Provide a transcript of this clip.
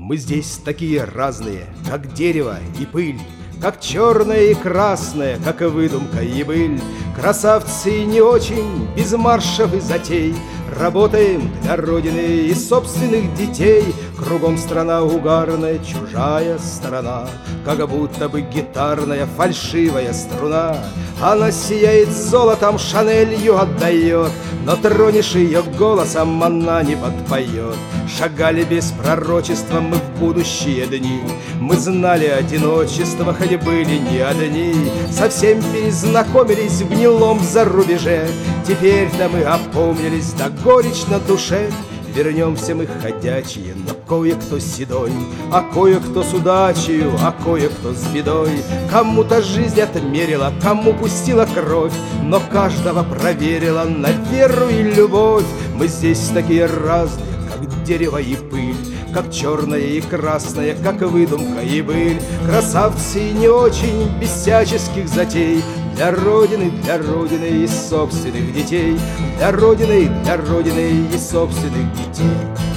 Мы здесь такие разные, как дерево и пыль, как черное и красное, как и выдумка и быль. Красавцы не очень, без маршев и затей, работаем для Родины и собственных детей. Кругом страна угарная, чужая сторона, как будто бы гитарная фальшивая струна. Она сияет золотом, Шанелью отдает, но тронешь ее голосом, она не подпоет. Шагали без пророчества мы в будущие дни, мы знали одиночество, хоть были не одни. Совсем перезнакомились в гнилом зарубеже, теперь-то мы опомнились, да горечь на душе. Вернемся мы ходячие, но кое-кто седой, а кое-кто с удачею, а кое-кто с бедой. Кому-то жизнь отмерила, кому пустила кровь, но каждого проверила на веру и любовь. Мы здесь такие разные, как дерево и пыль, как черное и красное, как выдумка и быль. Красавцы не очень, без всяческих затей, для Родины и собственных детей, для Родины и собственных детей.